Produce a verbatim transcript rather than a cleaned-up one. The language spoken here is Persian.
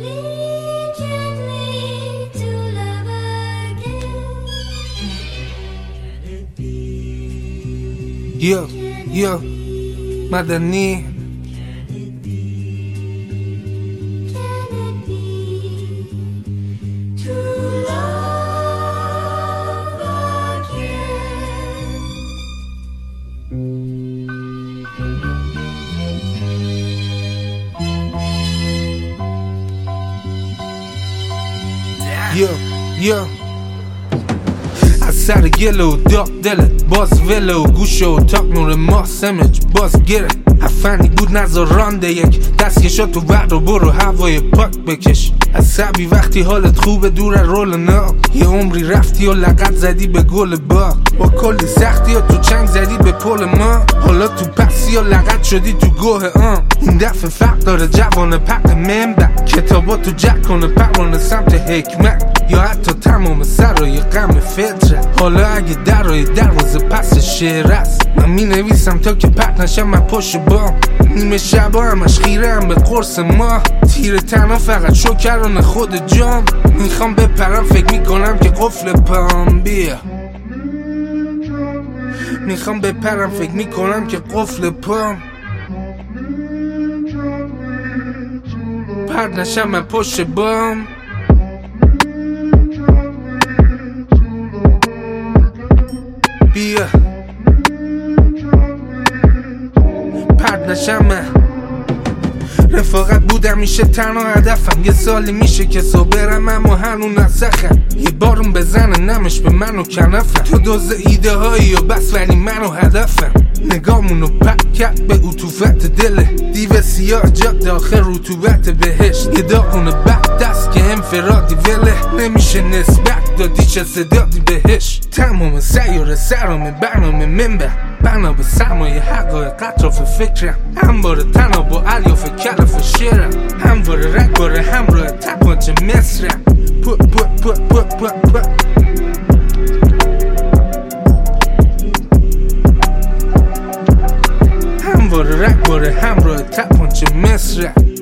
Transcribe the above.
Yo, yo, مدنی Yo, yo از سر گل و داغ دلت باز وله و گوش و اتاق نور ماه سمج باز گره افنی بود نظر رانده یک دست کشا تو وقت رو برو هوای پاک بکش از سبی وقتی حالت خوبه دور رول نا یه عمری رفتی و لقت زدی به گل باغ با کلی سختی و تو چنگ زدی به پل ما حالا تو پسی و لقت شدی تو گوه آن این دفعه فرق داره جوان پق منبع کتابا تو جک کنه پرونه سمت حکمت یا حتی تمام سرای غم فطره حالا اگه درای دروازه پس شعر است من می نویسم تا که پرت نشم من پشت بام نیمه شبا همش خیره هم به قرص ما تیر تنها فقط شکران خود جام میخوام بپرم فکر میکنم که قفل پام بیا میخوام بپرم فکر میکنم که قفل پام پرت نشم من پشت بام بیا پرت نشم من رفاقت بود همیشه تنها هدفم یه سالی میشه که صبرم اما هنون نسخم یه بارون بزنه نمش به من و کنفم تو دوز ایده هایی و بس ولی من و هدفم نگامونو پک کرد به عطوفت دله دیو سیاه جاد آخر رطوبت بهشت یه داغون بد دست که انفرادی وله نمیشه نسبت دادی چه صدادی بهش تمام سیاره سرام برنامه منبع بنا به سرمایه حقایق اطراف فکرم همواره تنها با الیاف کلف شعرم همواره رگباره همراه تقاچ مصرم پو پو پو پو پو پو همواره رگباره همراه تقاچ مصرم